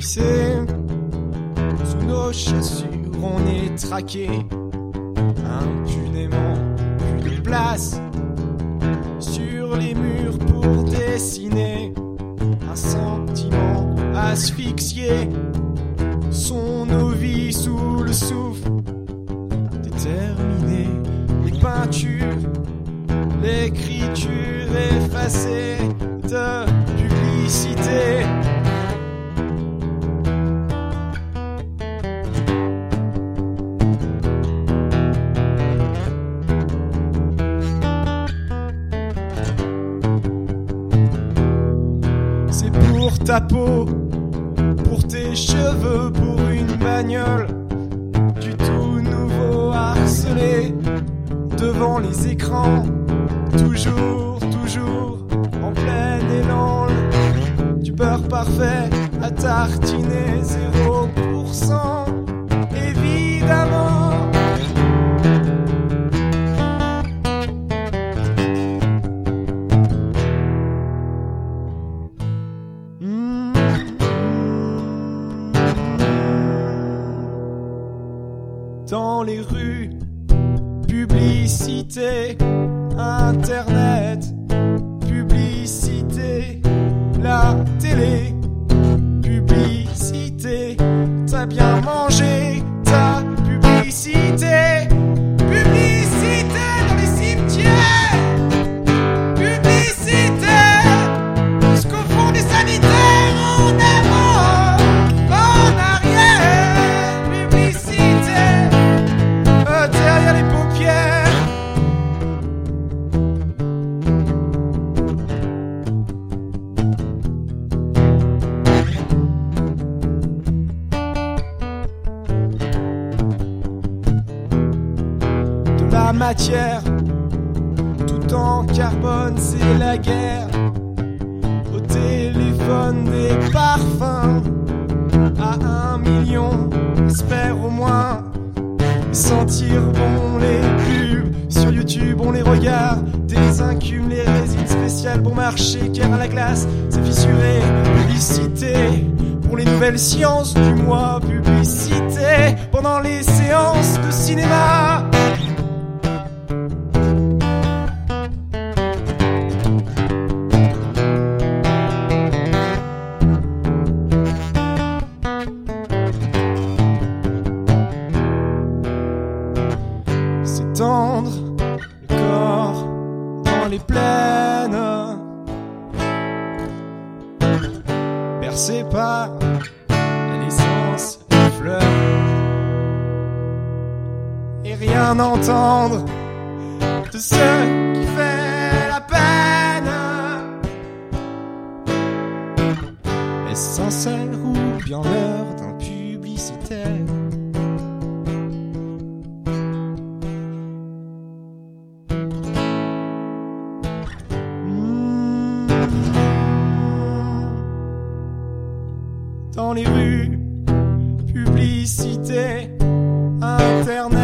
lycée, sous nos chaussures on est traqué, impunément, plus de place sur les murs pour dessiner un sentiment asphyxié. Sont nos vies sous le souffle déterminé, les peintures, l'écriture effacée de publicité. C'est pour ta peau, pour tes cheveux, pour une bagnole, du tout nouveau harcelé devant les écrans, toujours, toujours en plein élan, du beurre parfait à tartiner 0%, évidemment. Dans les rues, publicité, internet, publicité, la télé, publicité, t'as bien mangé, ta publicité, publicité dans les cimetières, publicité, jusqu'au fond des sanitaires, en avant, en arrière, publicité, derrière les paupières. De la matière, tout en carbone, c'est la guerre. Au téléphone, des parfums à 1 million, espère au moins sentir bon les pubs. Sur YouTube on les regarde, désincume les résines spéciales pour marcher car à la glace c'est fissuré. Publicité pour les nouvelles sciences du mois, publicité pendant les séances de cinéma. S'étendre le corps dans les plaines, bercé par l'essence des fleurs, et rien entendre de ce qui fait la peine. Essentiel ou bien l'heure d'un publicitaire. Dans les rues, publicité, internet.